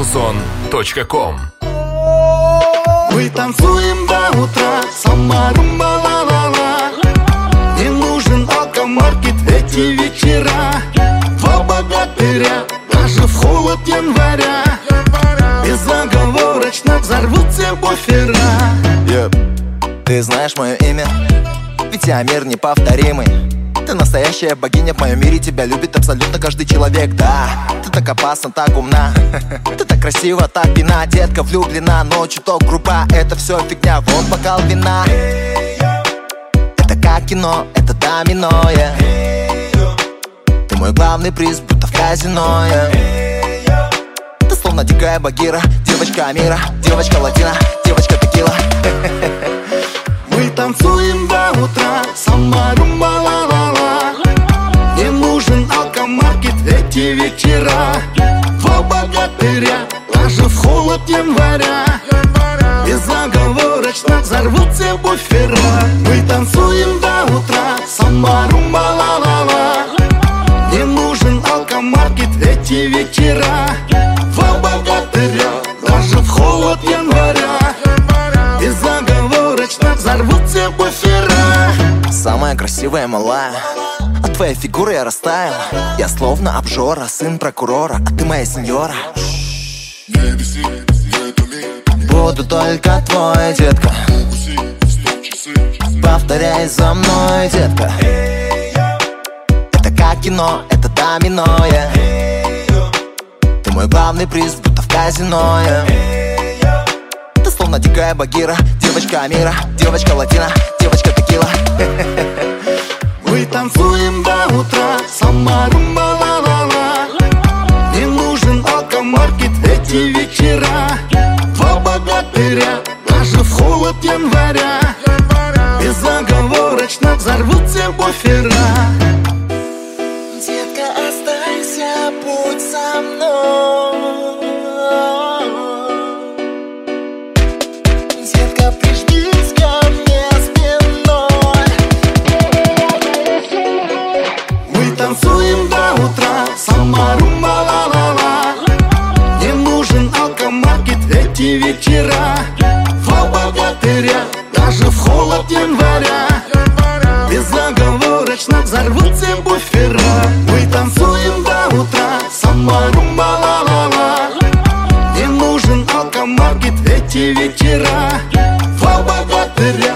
Muzon.com. Мы танцуем до утра, сама румба ла-ла-ла. Не нужен алкомаркет эти вечера. Два богатыря, даже в холод января, безоговорочно взорвутся буфера. Ты знаешь мое имя, ведь я мир неповторимый. Ты настоящая богиня в моем мире, тебя любит абсолютно каждый человек, да. Ты так опасна, так умна, ты так красива, так пьяна. Детка влюблена, но чуток груба, это все фигня, вот бокал вина. Это как кино, это домино, yeah. Ты мой главный приз, будто в казино, yeah. Ты словно дикая багира, девочка Амира, девочка Латина, девочка текила. Мы танцуем до утра, сама румба ла-ла-ла. Не нужен алкомаркет эти вечера. Два богатыря, даже в холод января, безоговорочно взорвутся буфера. Мы танцуем до утра, сама румба ла-ла-ла. Не нужен алкомаркет эти вечера. Два богатыря, даже в холод января, безоговорочно взорвутся буфера. Самая красивая малая, от твоей фигуры я растаял. Я словно обжора, сын прокурора, а ты моя сеньора. Буду только твой, детка. Повторяй за мной, детка. Это как кино, это домино, yeah. Ты мой главный приз, будто в казино, yeah. Ты словно дикая багира, девочка Амира, девочка Латина, девочка текила. Мы танцуем до утра, сама румба ла-ла-ла. Не нужен алкомаркет эти вечера. Два богатыря, даже в холод января, безоговорочно взорвутся буфера. Детка, останься, будь со мной. Детка, прижмись ко мне спиной. Мы танцуем до утра, сама румба ла-ла-ла. Не нужен алкомаркет эти вечера. Два богатыря, даже в холод января, безоговорочно взорвутся буфера. Мы танцуем до утра, сама румба ла-ла-ла. Не нужен алкомаркет эти вечера. Два богатыря,